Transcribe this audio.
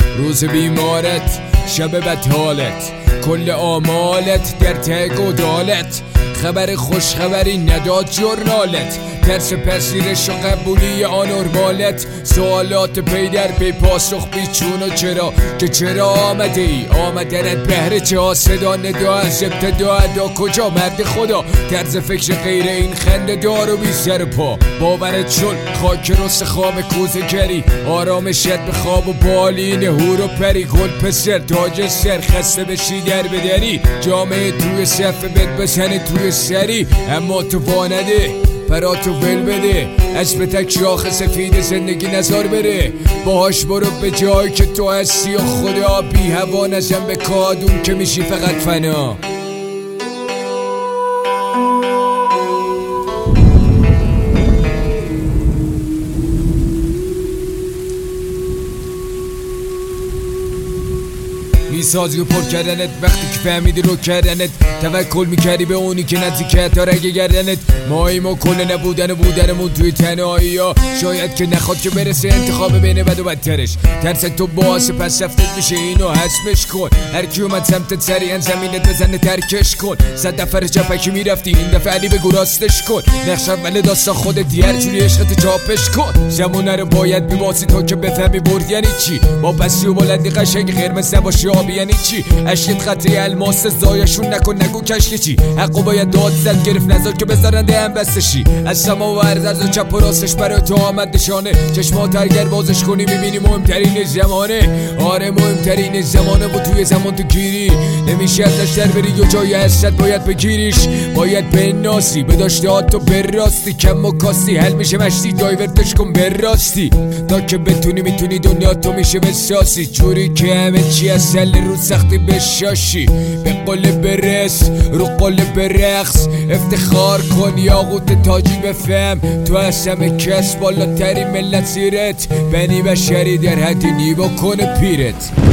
روز بیمارت، شب بدحالت، کل آمالت در ته گودالت. خبر خوش خبری نداد جورنالت، ترس پذیرش و قبولی آنورمالت. سوالات پی در پی پاسخ بیچون و چرا که چرا آمده ای؟ آمدنت بهره چه؟ صدا ندا از ابتدا ادا کجا؟ مرد خدا طرز فکر غیر این خنده دار و بی سر پا. باورت شد خاک رس خواب کوزه گری، آرامشت به خواب و بالین هور و پری. گل پسر تاج سر خسته بشی در بدری، جامعه توی صفه بد بزنه توی سری. اما تو وانده پراتو ول بده، از به تک شاخ سفید زندگی نزار بره. باهاش برو به جایی که تو هستی و خدا بی هوا نزن به کادون که میشی فقط فنا. میسازی و پر کردنت وقتی که فهمیدی رو کردنت. توکل میکردی به اونی که نزدیکت تا رگ گردنت. ماییم و کل نبودن و بودنمون توی تنهایی ها. شاید که نخواد که برسه انتخاب بین بد و بدترش. ترس تو باعث پس رفتت میشه، اینو حسمش کن. هر کی اومد سمتت سریعا زمینت بزنه ترکش کن. 100 دفعه جپکی میرفتی این دفعه علی بگو راستش کن. نقش اول داستان خودت هر جوری عشقت چاپش کن. زمونه رو باید میباسی تو که بفهمی برد یعنی چی. با پسی و بلندی قشنگ قرمز نباشی آبی یعنی چی. عشقت خطی الماس زایشون نکن نگو کشکی چی. حقو باید داد زد گرفت نزار که بذارنده هم بستشی. از سما و ارز و چپ و راستش برای تو آمد نشانه. چشمات اگر بازش کنی میبینی مهمترین زمانه. آره مهمترین زمانه و توی زمان تو گیری نمیشه ازش در بری و جای حسرت باید بگیریش. باید به ناسی به داشته تو براستی، کم و کاستی حل میشه مشتی. دایورتش کن براستی تا که بتونی میتونی دنیا تو میشه بساسی. جوری که همه چی از سل رو سختی بشاشی. به قول برس رو قول برقص، افتخار کن یاقوت تاجی بفهم. تو از همه کس بالاتری ملت زیرت، بنی بشری در حدی نی بکنه پیرت.